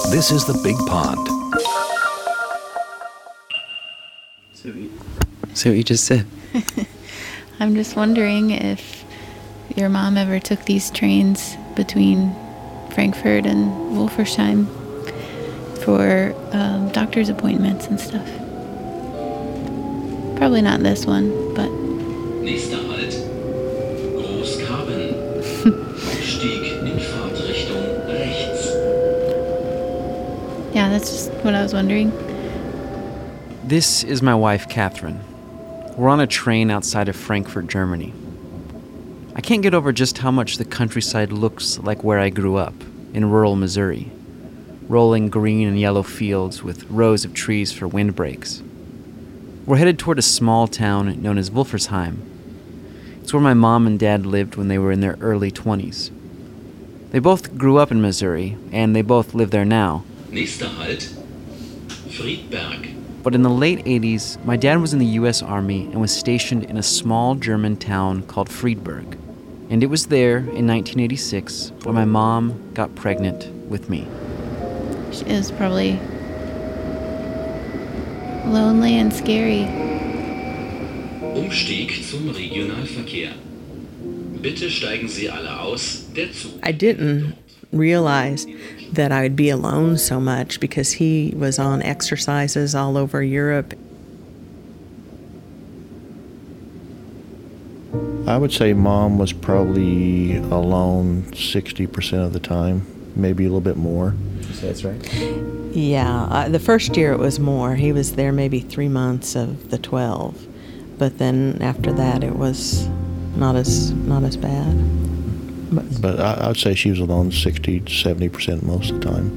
This is the Big Pond. See what you just said? I'm just wondering if your mom ever took these trains between Frankfurt and Wolfersheim for doctor's appointments and stuff. Probably not this one, but... Nächster Halt, Großkarben. Aufstieg in Fahrtrichtung rechts. Yeah, that's just what I was wondering. This is my wife, Catherine. We're on a train outside of Frankfurt, Germany. I can't get over just how much the countryside looks like where I grew up, in rural Missouri. Rolling green and yellow fields with rows of trees for windbreaks. We're headed toward a small town known as Wolfersheim. It's where my mom and dad lived when they were in their early 20s. They both grew up in Missouri, and they both live there now. Nächster Halt, Friedberg. But in the late 80s, my dad was in the U.S. Army and was stationed in a small German town called Friedberg. And it was there in 1986 where my mom got pregnant with me. She is probably lonely and scary. Umstieg zum Regionalverkehr. Bitte steigen Sie alle aus, der Zug. I didn't realize that I would be alone so much because he was on exercises all over Europe. I would say Mom was probably alone 60% of the time, maybe a little bit more. You say that's right? Yeah, the first year it was more. He was there maybe 3 months of the 12. But then after that it was not as bad. But I would say she was alone 60 to 70% most of the time.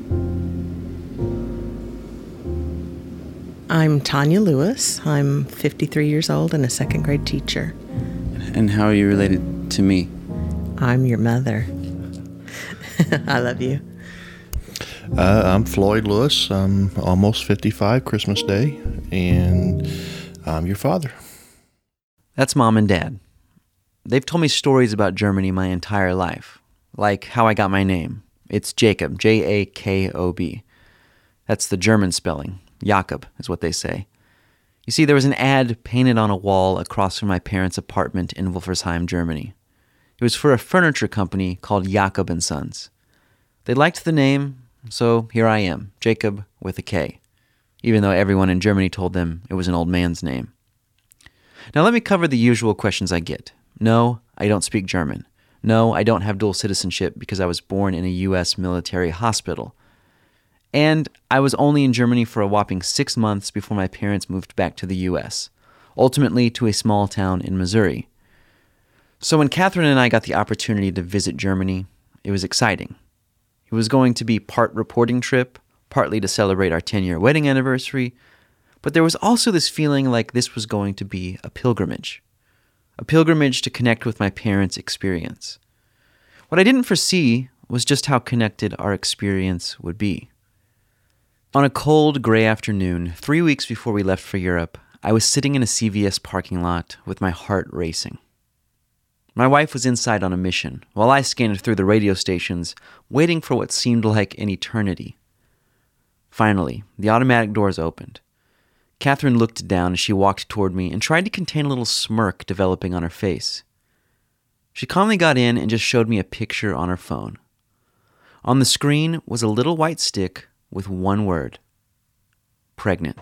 I'm Tanya Lewis. I'm 53 years old and a second grade teacher. And how are you related to me? I'm your mother. I love you. I'm Floyd Lewis. I'm almost 55 Christmas Day, and I'm your father. That's Mom and Dad. They've told me stories about Germany my entire life, like how I got my name. It's Jacob, Jakob. That's the German spelling. Jakob is what they say. You see, there was an ad painted on a wall across from my parents' apartment in Wolfersheim, Germany. It was for a furniture company called Jakob & Sons. They liked the name, so here I am, Jacob with a K, even though everyone in Germany told them it was an old man's name. Now let me cover the usual questions I get. No, I don't speak German. No, I don't have dual citizenship because I was born in a U.S. military hospital. And I was only in Germany for a whopping 6 months before my parents moved back to the U.S., ultimately to a small town in Missouri. So when Catherine and I got the opportunity to visit Germany, it was exciting. It was going to be part reporting trip, partly to celebrate our 10-year wedding anniversary, but there was also this feeling like this was going to be a pilgrimage to connect with my parents' experience. What I didn't foresee was just how connected our experience would be. On a cold, gray afternoon, 3 weeks before we left for Europe, I was sitting in a CVS parking lot with my heart racing. My wife was inside on a mission, while I scanned through the radio stations, waiting for what seemed like an eternity. Finally, the automatic doors opened. Catherine looked down as she walked toward me and tried to contain a little smirk developing on her face. She calmly got in and just showed me a picture on her phone. On the screen was a little white stick with one word: pregnant.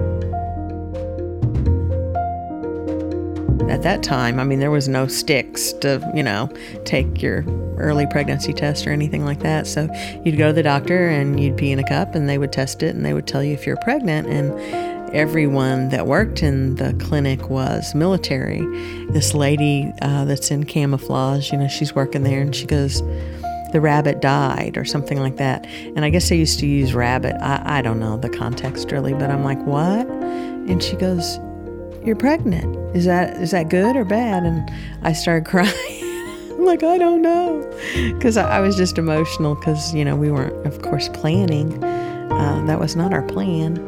At that time, there was no sticks to, take your early pregnancy test or anything like that. So you'd go to the doctor and you'd pee in a cup and they would test it and they would tell you if you're pregnant. And everyone that worked in the clinic was military. This lady that's in camouflage, she's working there and she goes, "The rabbit died," or something like that. And I guess they used to use rabbit. I don't know the context really, but I'm like, what? And she goes, "You're pregnant. Is that good or bad?" And I started crying. I'm like, I don't know. Because I was just emotional because, we weren't, of course, planning. That was not our plan.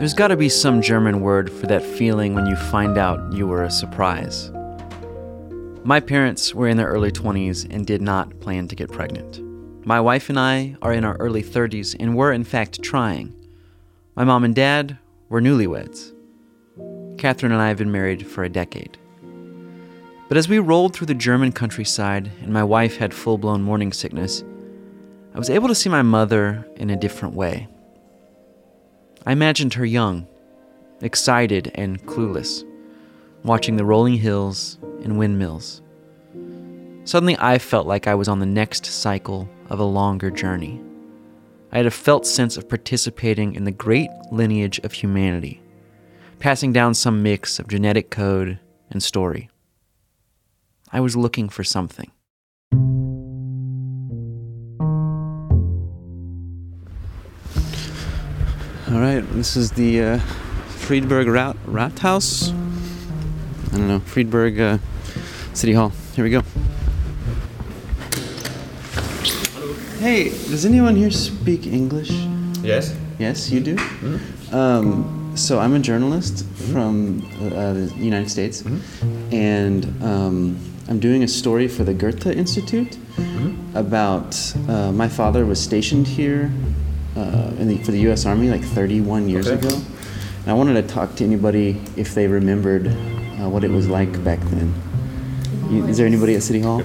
There's got to be some German word for that feeling when you find out you were a surprise. My parents were in their early 20s and did not plan to get pregnant. My wife and I are in our early 30s and were in fact trying. My mom and dad were newlyweds. Catherine and I have been married for a decade. But as we rolled through the German countryside and my wife had full-blown morning sickness, I was able to see my mother in a different way. I imagined her young, excited and clueless, watching the rolling hills and windmills. Suddenly I felt like I was on the next cycle of a longer journey. I had a felt sense of participating in the great lineage of humanity, passing down some mix of genetic code and story. I was looking for something. All right, this is the Friedberg Rathaus. I don't know, Friedberg City Hall. Here we go. Hey, does anyone here speak English? Yes. Yes, you do? Mm-hmm. So I'm a journalist from the United States, and I'm doing a story for the Goethe Institute about my father was stationed here for the U.S. Army like 31 years ago. And I wanted to talk to anybody if they remembered what it was like back then. Is there anybody at City Hall?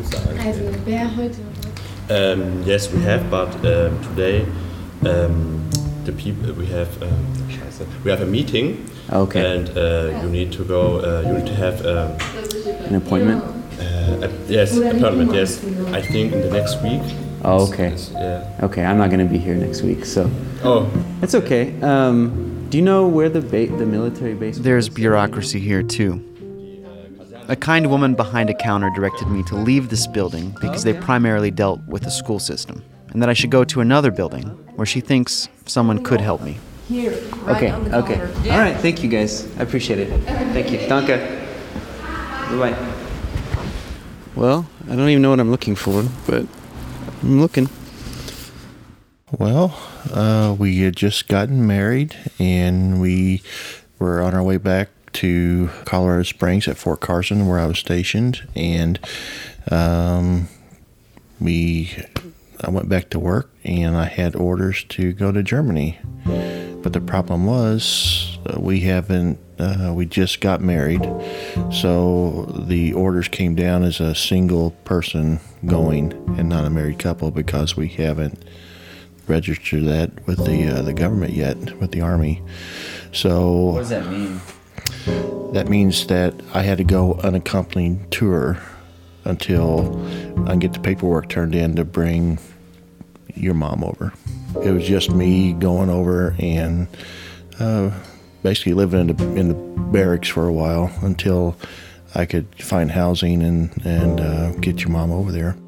Yes, we have, but today the people we have a meeting. Okay. And you need to go. You need to have An appointment? Yes, appointment. Yes, I think in the next week. Oh, okay. Yeah. Okay, I'm not going to be here next week, so. Oh. It's okay. Do you know where the military base? There's bureaucracy here too. A kind woman behind a counter directed me to leave this building because they primarily dealt with the school system, and that I should go to another building where she thinks someone could help me. Here, right on the corner. Okay. All right, thank you guys. I appreciate it. Thank you. Danke. Bye-bye. Well, I don't even know what I'm looking for, but I'm looking. Well, we had just gotten married, and we were on our way back to Colorado Springs at Fort Carson, where I was stationed, and I went back to work, and I had orders to go to Germany. But the problem was we just got married, so the orders came down as a single person going and not a married couple because we haven't registered that with the government yet, with the Army. So What does that mean? that means that I had to go unaccompanied tour until I can get the paperwork turned in to bring your mom over. It was just me going over and basically living in the barracks for a while until I could find housing and get your mom over there.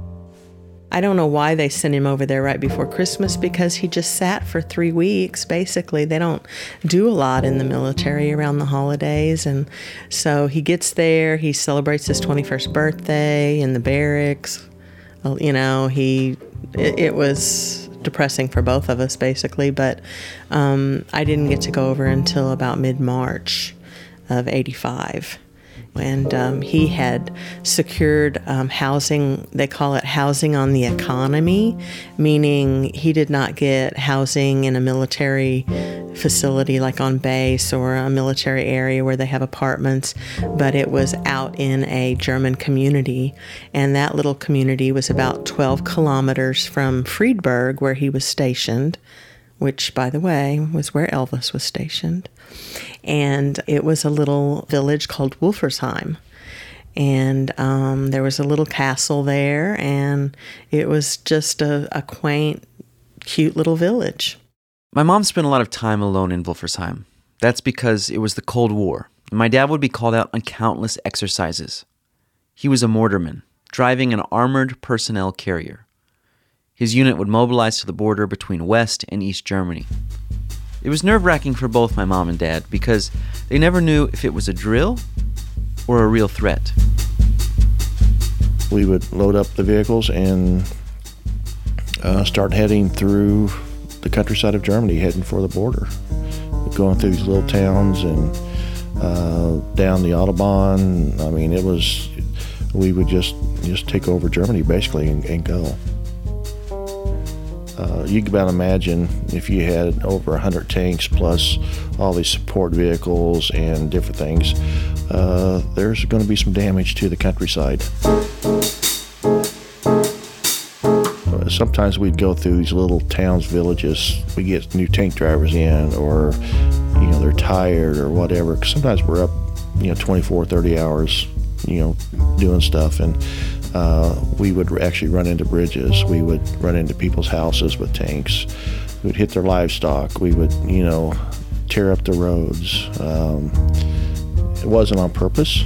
I don't know why they sent him over there right before Christmas, because he just sat for 3 weeks, basically. They don't do a lot in the military around the holidays. And so he gets there, he celebrates his 21st birthday in the barracks. You know, it was depressing for both of us, basically. But I didn't get to go over until about mid-March of '85. And he had secured housing. They call it housing on the economy, meaning he did not get housing in a military facility like on base or a military area where they have apartments, but it was out in a German community. And that little community was about 12 kilometers from Friedberg, where he was stationed, which, by the way, was where Elvis was stationed. And it was a little village called Wolfersheim. And there was a little castle there, and it was just a quaint, cute little village. My mom spent a lot of time alone in Wolfersheim. That's because it was the Cold War, and my dad would be called out on countless exercises. He was a mortarman, driving an armored personnel carrier. His unit would mobilize to the border between West and East Germany. It was nerve-wracking for both my mom and dad because they never knew if it was a drill or a real threat. We would load up the vehicles and start heading through the countryside of Germany, heading for the border. going through these little towns and down the Autobahn. I mean, we would just take over Germany basically and go. You can about imagine if you had over 100 tanks plus all these support vehicles and different things, there's going to be some damage to the countryside. Sometimes we'd go through these little towns, villages. We get new tank drivers in, or they're tired or whatever. Sometimes we're up 24, 30 hours doing stuff, and we would actually run into bridges. We would run into people's houses with tanks. We would hit their livestock. We would tear up the roads. It wasn't on purpose.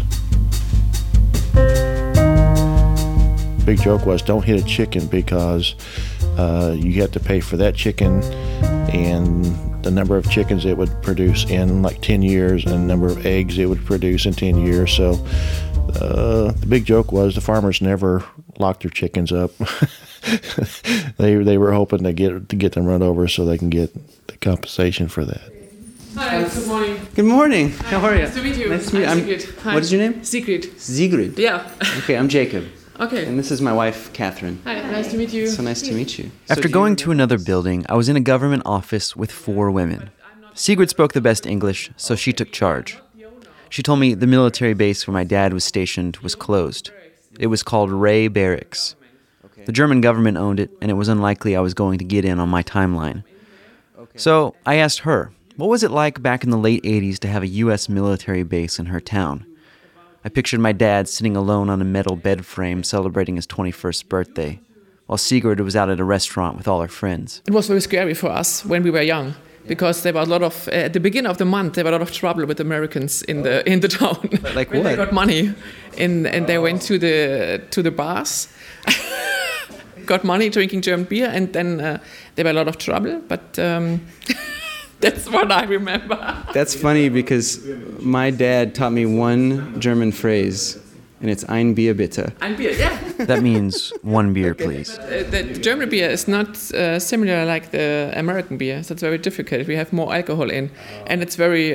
Big joke was, don't hit a chicken, because you have to pay for that chicken and the number of chickens it would produce in like 10 years and the number of eggs it would produce in 10 years. So the big joke was the farmers never locked their chickens up. They were hoping to get them run over so they can get the compensation for that. Hi, good morning. Good morning. How are you? Nice to meet you. Nice to meet you. I'm Sigrid. Hi. What is your name? Sigrid. Sigrid. Yeah. Okay, I'm Jacob. Okay. And this is my wife, Catherine. Hi, nice to meet you. So nice to meet you. After going to another building, I was in a government office with 4 women. Sigrid spoke the best English, so she took charge. She told me the military base where my dad was stationed was closed. It was called Ray Barracks. The German government owned it, and it was unlikely I was going to get in on my timeline. So I asked her, what was it like back in the late 80s to have a U.S. military base in her town? I pictured my dad sitting alone on a metal bed frame celebrating his 21st birthday, while Sigrid was out at a restaurant with all her friends. It was very scary for us when we were young, because there were a lot of, at the beginning of the month, there were a lot of trouble with Americans in the town. Like when what? They got money, and they went to the bars, got money drinking German beer, and then there were a lot of trouble, but that's what I remember. That's funny because my dad taught me one German phrase, and it's ein Bier bitte. Ein Bier, yeah. That means 1 beer, please. The German beer is not similar like the American beer, so it's very difficult. We have more alcohol in, and it's very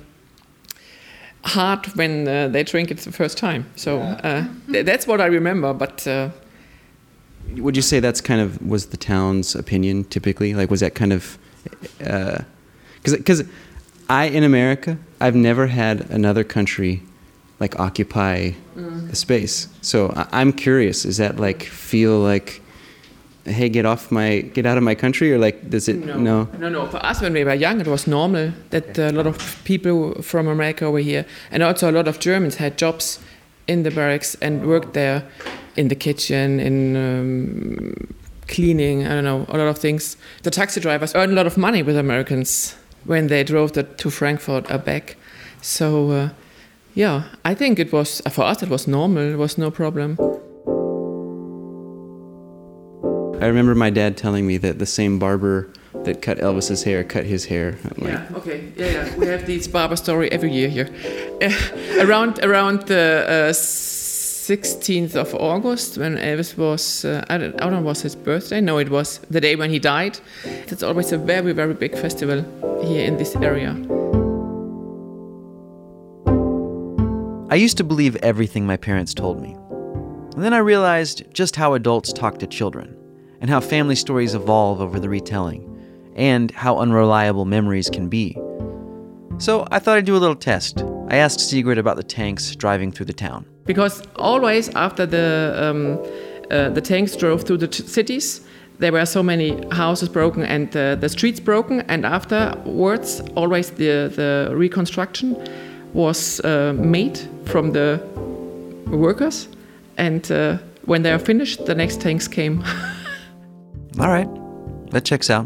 hard when they drink it the first time. So that's what I remember, but... Would you say that's kind of was the town's opinion typically? Like, was that kind of... Because in America, I've never had another country like occupy the space. So I'm curious, is that like feel like, hey, get out of my country, or like does it? No. For us when we were young, it was normal that a lot of people from America were here, and also a lot of Germans had jobs in the barracks and worked there in the kitchen, in cleaning, I don't know, a lot of things. The taxi drivers earned a lot of money with Americans when they drove to Frankfurt or back. So, I think it was, for us, it was normal. It was no problem. I remember my dad telling me that the same barber that cut Elvis's hair cut his hair. Yeah. We have this barber story every year here. Around the 16th of August, when Elvis was, I don't know, was his birthday? No, it was the day when he died. It's always a very, very big festival here in this area. I used to believe everything my parents told me. And then I realized just how adults talk to children, and how family stories evolve over the retelling, and how unreliable memories can be. So I thought I'd do a little test. I asked Sigrid about the tanks driving through the town. Because always after the tanks drove through the cities, there were so many houses broken and the streets broken, and afterwards always the reconstruction was made from the workers, and when they are finished, the next tanks came. All right, that checks out.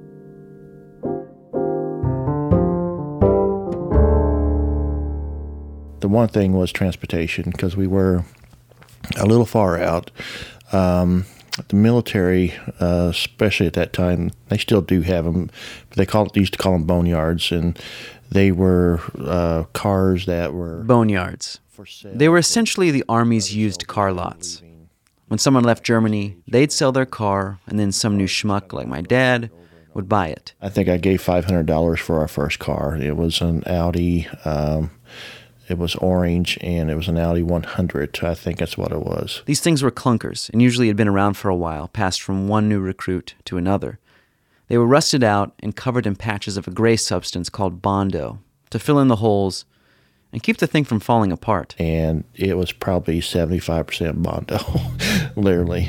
The one thing was transportation, because we were a little far out. The military, especially at that time, they still do have them, but they used to call them boneyards, and they were cars that were... Boneyards. They were essentially the Army's used car lots. When someone left Germany, they'd sell their car, and then some new schmuck like my dad would buy it. I think I gave $500 for our first car. It was an Audi. It was orange, and it was an Audi 100. I think that's what it was. These things were clunkers, and usually had been around for a while, passed from one new recruit to another. They were rusted out and covered in patches of a gray substance called Bondo to fill in the holes and keep the thing from falling apart. And it was probably 75% Bondo, literally.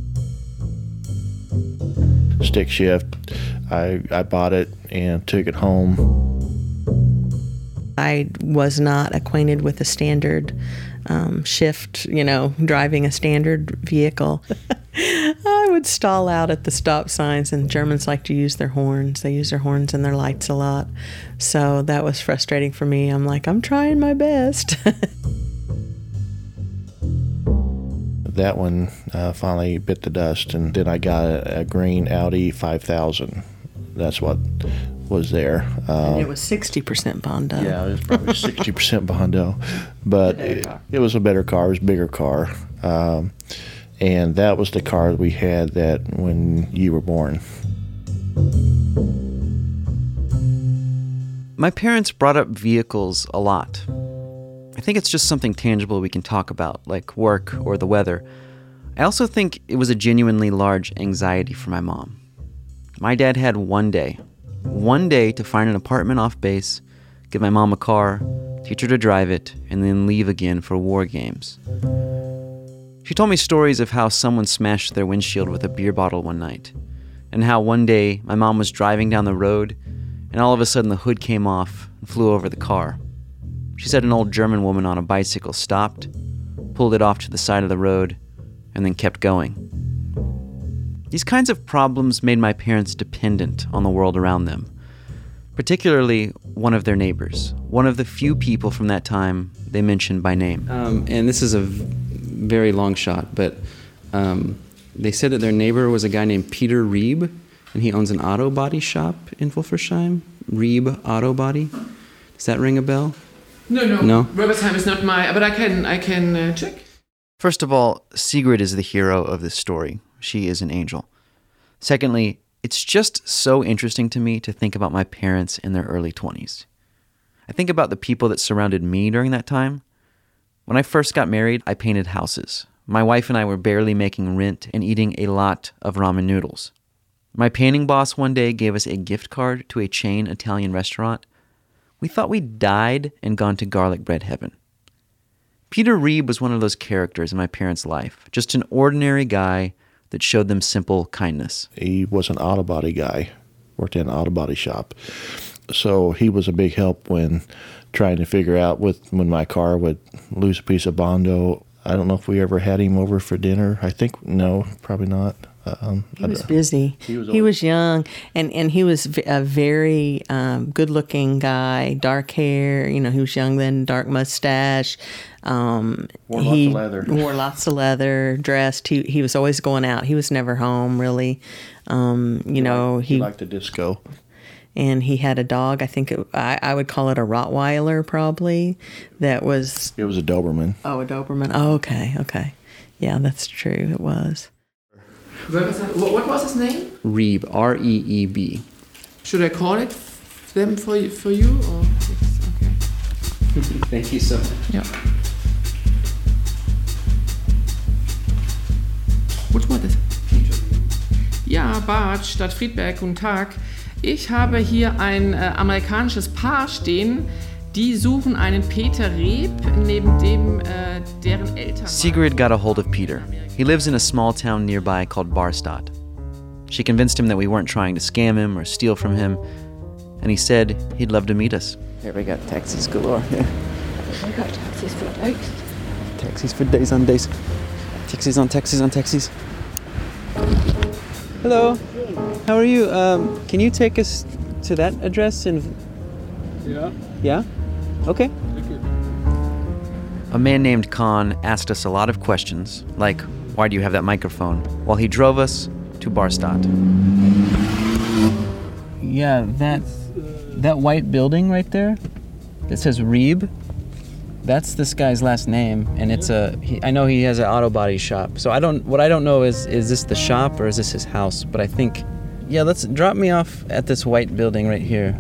Stick shift. I bought it and took it home. I was not acquainted with the standard shift, driving a standard vehicle. I would stall out at the stop signs, and Germans like to use their horns. They use their horns and their lights a lot. So that was frustrating for me. I'm like, I'm trying my best. That one finally bit the dust, and then I got a green Audi 5000. That's what was there. And it was 60% Bondo. Yeah, it was probably 60% Bondo, but it was a better car. It was a bigger car, and that was the car we had that when you were born. My parents brought up vehicles a lot. I think it's just something tangible we can talk about, like work or the weather. I also think it was a genuinely large anxiety for my mom. My dad had one day to find an apartment off base, give my mom a car, teach her to drive it, and then leave again for war games. She told me stories of how someone smashed their windshield with a beer bottle one night, and how one day my mom was driving down the road, and all of a sudden the hood came off and flew over the car. She said an old German woman on a bicycle stopped, pulled it off to the side of the road, and then kept going. These kinds of problems made my parents dependent on the world around them, particularly one of their neighbors, one of the few people from that time they mentioned by name. And this is a very long shot, but they said that their neighbor was a guy named Peter Rieb, and he owns an auto body shop in Wolfersheim. Rieb Auto Body. Does that ring a bell? No. Wolfersheim is not but I can check. First of all, Sigrid is the hero of this story. She is an angel. Secondly, it's just so interesting to me to think about my parents in their early 20s. I think about the people that surrounded me during that time. When I first got married, I painted houses. My wife and I were barely making rent and eating a lot of ramen noodles. My painting boss one day gave us a gift card to a chain Italian restaurant. We thought we'd died and gone to garlic bread heaven. Peter Rieb was one of those characters in my parents' life, just an ordinary guy that showed them simple kindness. He was an auto body guy, worked in an auto body shop. So he was a big help when trying to figure out when my car would lose a piece of Bondo. I don't know if we ever had him over for dinner. I think, no, probably not. He was busy. He was young, and he was a very good-looking guy, dark hair. He was young then, dark mustache. Wore lots of leather. Dressed. He was always going out. He was never home, really. He liked the disco. And he had a dog. I think I would call it a Rottweiler, probably. It was a Doberman. Oh, a Doberman. Oh, okay. Yeah, that's true. It was. What was his name? Rieb, R-E-E-B. Should I call it them for you? Or? Okay. Thank you so much. Ja. Which one is it? Ja, Bart, Stadt Friedberg, guten Tag. Ich habe hier ein amerikanisches Paar stehen. Die suchen einen Peter Rieb, neben dem deren Eltern... Sigrid got a hold of Peter. He lives in a small town nearby called Barstadt. She convinced him that we weren't trying to scam him or steal from him, and he said he'd love to meet us. Here we got taxis galore. We got taxis for days. Taxis for days on days. Taxis on taxis on taxis. Hello. How are you? Can you take us to that address in... Yeah. Yeah? Okay. Thank you. A man named Khan asked us a lot of questions, like, why do you have that microphone, while he drove us to Barstadt. Yeah, that white building right there that says Rieb, that's this guy's last name, and it's I know he has an auto body shop. So what I don't know is this the shop or is this his house? But I think Yeah, let's drop me off at this white building right here.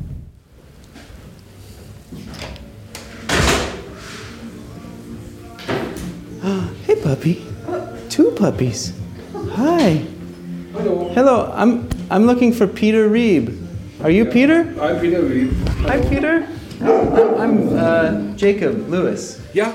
Hey, puppy. 2 puppies. Hi. Hello. I'm looking for Peter Reeb. Are you Peter? I'm Peter Reeb. Hi, Peter. I'm Jacob Lewis. Yeah.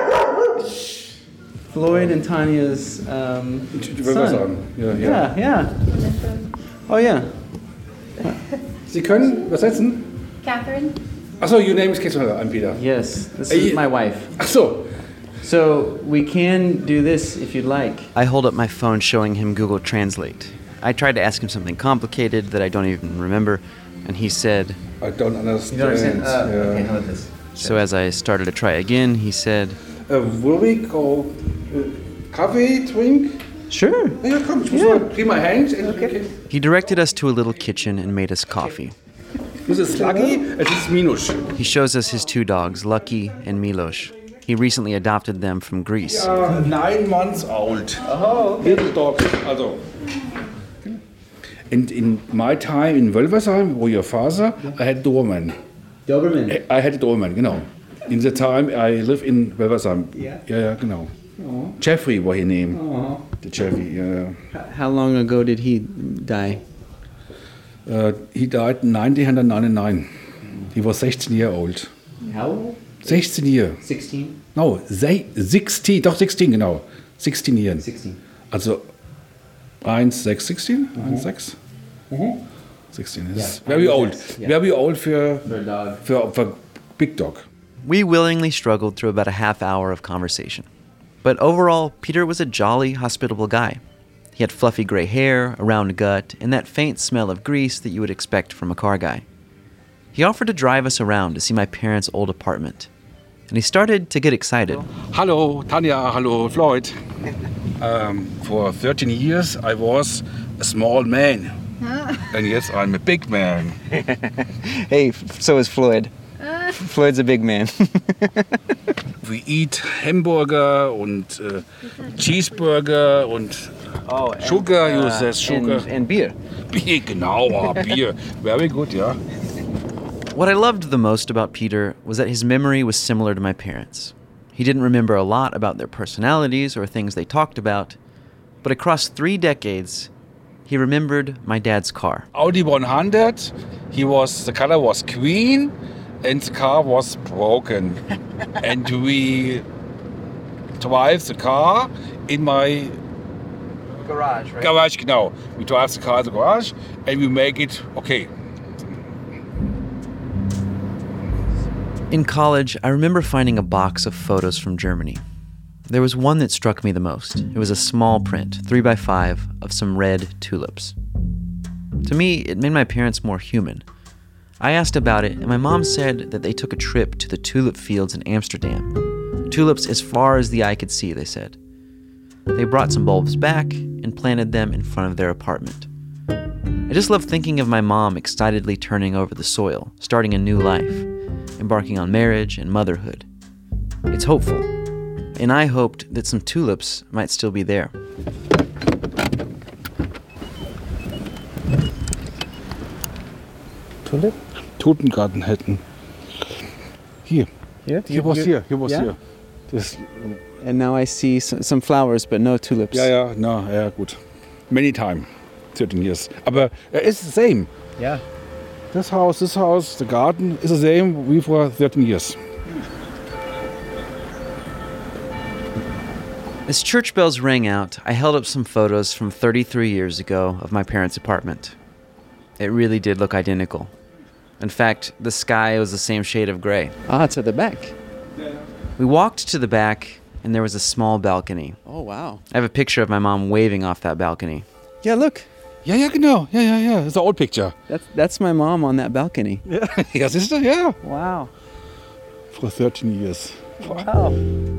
Floyd and Tanya's son. Yeah. Oh, yeah. Sie können übersetzen? Catherine? Achso, your name is Catherine. I'm Peter. Yes, this is my wife. Achso. So we can do this if you'd like. I hold up my phone showing him Google Translate. I tried to ask him something complicated that I don't even remember, and he said, I don't understand. You don't understand? Okay, how about this? So as I started to try again, he said, will we go coffee, drink? Sure. Ja, komm, ich muss mal clean my hands. Okay. He directed us to a little kitchen and made us coffee. This is Lucky, and this is Milos. He shows us his 2 dogs, Lucky and Milos. He recently adopted them from Greece. 9 months old. Oh, okay. Little dogs. Also. And in my time in Wölversheim, where your father, I had Doberman. Doberman? I had a Doberman, genau. In the time I live in Wölversheim. Yeah? Yeah, genau. Oh. Jeffrey was his name. Oh. The Jeffrey, yeah. How long ago did he die? He died in 1999. He was 16 years old. How old? 16 years. 16? No, 16, doch 16, genau. 16 years. 16. Also 1, 6, 16? 1, 6? 16 is very old. Yeah. Very old for a dog. For big dog. We willingly struggled through about a half hour of conversation. But overall, Peter was a jolly, hospitable guy. He had fluffy gray hair, a round gut, and that faint smell of grease that you would expect from a car guy. He offered to drive us around to see my parents' old apartment. And he started to get excited. Hello, Tanya. Hello, Floyd. For 13 years, I was a small man. And yes, I'm a big man. Hey, so is Floyd. Floyd's a big man. We eat hamburger und cheeseburger und sugar, you say sugar. And beer. Beer, genau, beer. Very good, yeah. What I loved the most about Peter was that his memory was similar to my parents'. He didn't remember a lot about their personalities or things they talked about, but across 3 decades, he remembered my dad's car. Audi 100, the color was green, and the car was broken. And we drive the car in my Garage, right? Garage, genau. We drive the car in the garage, and we make it okay. In college, I remember finding a box of photos from Germany. There was one that struck me the most. It was a small print, 3x5, of some red tulips. To me, it made my parents more human. I asked about it, and my mom said that they took a trip to the tulip fields in Amsterdam. Tulips as far as the eye could see, they said. They brought some bulbs back and planted them in front of their apartment. I just love thinking of my mom excitedly turning over the soil, starting a new life, embarking on marriage and motherhood. It's hopeful, and I hoped that some tulips might still be there. Tulip? Totengarten hätten. Hier. Here? Hier was hier. Das, And now I see some flowers, but no tulips. ja, gut. Many time, 13 years. Aber it's the same. Yeah. This house, the garden is the same we for 13 years. As church bells rang out, I held up some photos from 33 years ago of my parents' apartment. It really did look identical. In fact, the sky was the same shade of gray. Ah, it's at the back. We walked to the back, and there was a small balcony. Oh, wow. I have a picture of my mom waving off that balcony. Yeah, look. Ja, genau. Yeah. It's an old picture. That's my mom on that balcony. Yeah. Ja, siehst du? Ja. Wow. For 13 years. Wow.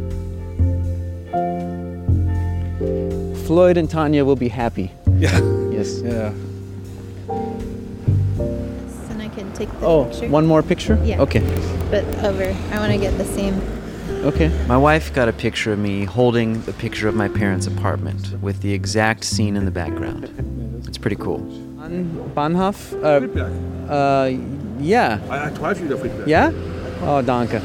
Floyd and Tanya will be happy. Yeah. Yes. Yeah. And I can take the picture. One more picture? Yeah. Okay. But over. I want to get the same. Okay. My wife got a picture of me holding the picture of my parents' apartment with the exact scene in the background. It's pretty cool. Bahnhof? Friedberg. Yeah. I drive you to Friedberg. Yeah? Oh, danke.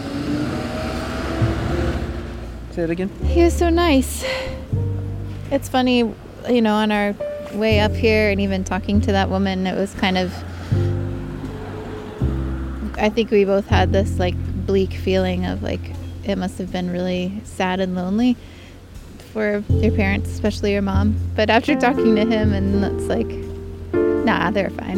Say it again. He was so nice. It's funny, you know, on our way up here and even talking to that woman, it was kind of, I think we both had this like bleak feeling of like, it must have been really sad and lonely for your parents, especially your mom. But after talking to him, and it's like, nah, they're fine.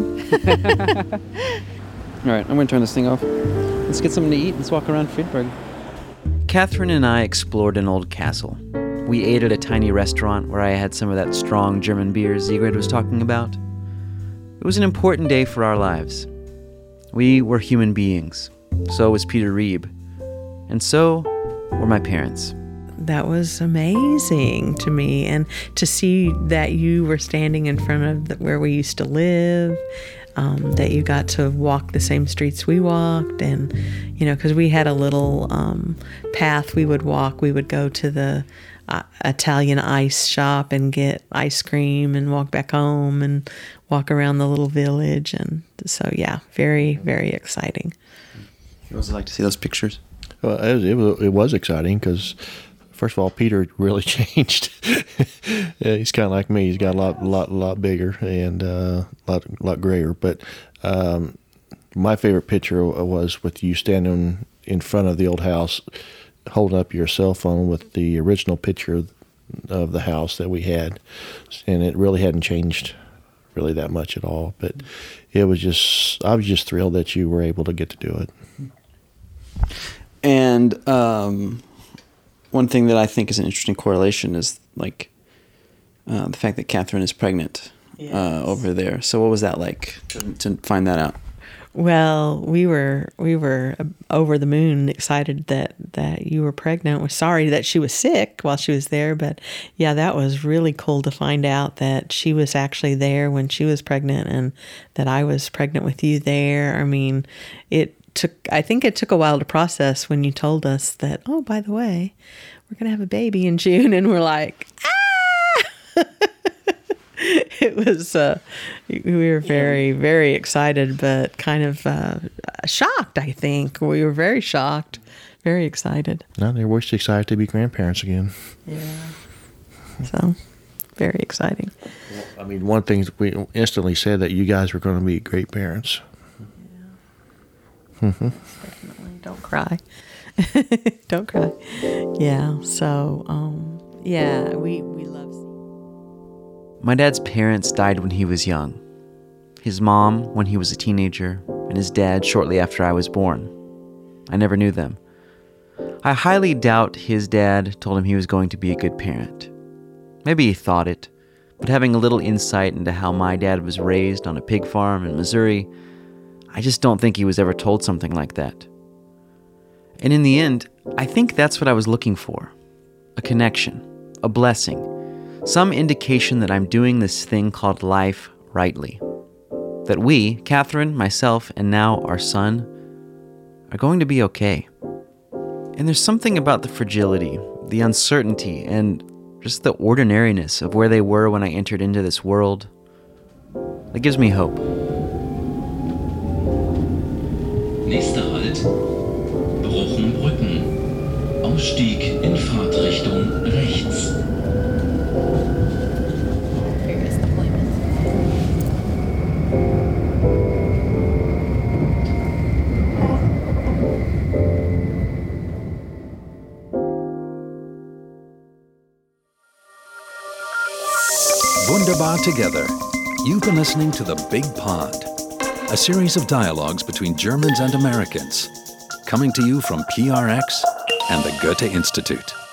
All right, I'm going to turn this thing off. Let's get something to eat. Let's walk around Friedberg. Catherine and I explored an old castle. We ate at a tiny restaurant where I had some of that strong German beer Sigrid was talking about. It was an important day for our lives. We were human beings. So was Peter Reeb. And so were my parents. That was amazing to me. And to see that you were standing in front of where we used to live, that you got to walk the same streets we walked. And, you know, because we had a little path we would walk. We would go to the Italian ice shop and get ice cream and walk back home and walk around the little village. And so, yeah, very, very exciting. What was it like to see those pictures? Well, it was exciting because, first of all, Peter really changed. Yeah, he's kind of like me. He's got a lot bigger and a lot grayer. But my favorite picture was with you standing in front of the old house, holding up your cell phone with the original picture of the house that we had, and it really hadn't changed really that much at all. But I was just thrilled that you were able to get to do it. And one thing that I think is an interesting correlation is like the fact that Catherine is pregnant over there. So what was that like to find that out? Well, we were over the moon excited that you were pregnant. We're sorry that she was sick while she was there, but yeah, that was really cool to find out that she was actually there when she was pregnant and that I was pregnant with you there. I mean, I think it took a while to process when you told us that, oh, by the way, we're going to have a baby in June. And we're like, ah! It was, we were very, very excited, but kind of shocked, I think. We were very shocked, very excited. No, they were just excited to be grandparents again. Yeah. So, very exciting. I mean, one thing we instantly said that you guys were going to be great parents. Mm-hmm. Definitely. Don't cry. Don't cry. Yeah. So, yeah, we love. My dad's parents died when he was young. His mom when he was a teenager, and his dad shortly after I was born. I never knew them. I highly doubt his dad told him he was going to be a good parent. Maybe he thought it, but having a little insight into how my dad was raised on a pig farm in Missouri, I just don't think he was ever told something like that. And in the end, I think that's what I was looking for. A connection, a blessing, some indication that I'm doing this thing called life rightly. That we, Catherine, myself, and now our son, are going to be okay. And there's something about the fragility, the uncertainty, and just the ordinariness of where they were when I entered into this world that gives me hope. Nächster Halt, Bruchenbrücken. Ausstieg in Fahrtrichtung rechts. Various deployments. Wunderbar Together. You've been listening to The Big Pond, a series of dialogues between Germans and Americans, coming to you from PRX and the Goethe Institute.